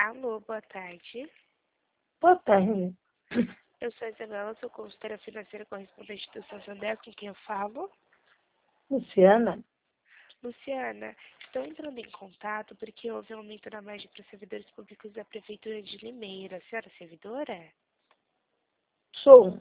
Alô, boa tarde. Boa tarde. Eu sou a Isabela, sou consultora financeira correspondente do Santander, com quem eu falo. Luciana? Luciana, estou entrando em contato porque houve um aumento na margem para servidores públicos da Prefeitura de Limeira. A senhora é servidora? Sou.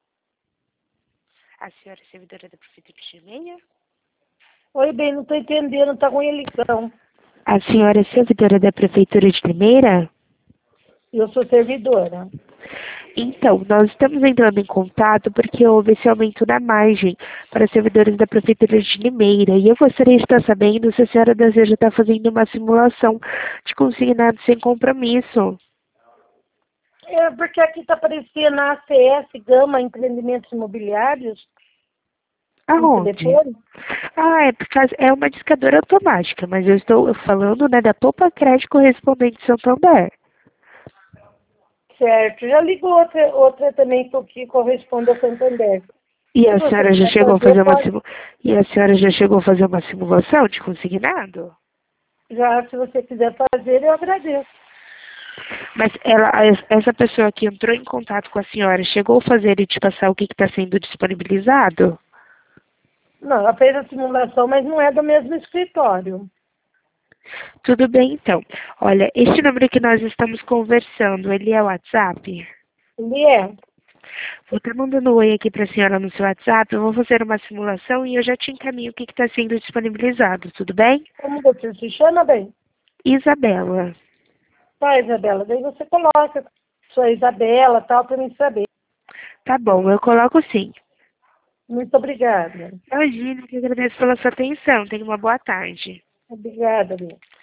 A senhora é servidora da Prefeitura de Limeira? Oi, bem, não estou entendendo, tá ruim a ligação. A senhora é servidora da Prefeitura de Limeira? Eu sou servidora. Então, nós estamos entrando em contato porque houve esse aumento na margem para servidores da Prefeitura de Limeira. E eu gostaria de estar sabendo se a senhora deseja estar fazendo uma simulação de consignado sem compromisso. É porque aqui está aparecendo a ACS Gama Empreendimentos Imobiliários. No Aonde? telefone. É por causa, é uma discadora automática, mas eu estou falando, né, da Poupa Crédito Correspondente Santander. Certo. Já ligou outra também que corresponde ao Santander. E Se a você senhora já quiser chegou a fazer, fazer uma pode. e a senhora já chegou a fazer uma simulação de consignado? Já, se você quiser fazer, eu agradeço. Mas essa pessoa que entrou em contato com a senhora chegou a fazer e te passar o que está sendo disponibilizado? Não, ela fez a simulação, mas não é do mesmo escritório. Tudo bem, então. Olha, este número que nós estamos conversando, ele é o WhatsApp? Ele é. Vou estar mandando um oi aqui para a senhora no seu WhatsApp, eu vou fazer uma simulação e eu já te encaminho o que está sendo disponibilizado, tudo bem? Como você se chama, bem? Isabela. Tá, Isabela. Daí você coloca sua Isabela, tal, para mim saber. Tá bom, eu coloco sim. Muito obrigada. Imagina, que agradeço pela sua atenção. Tenha uma boa tarde. Obrigada, Bia.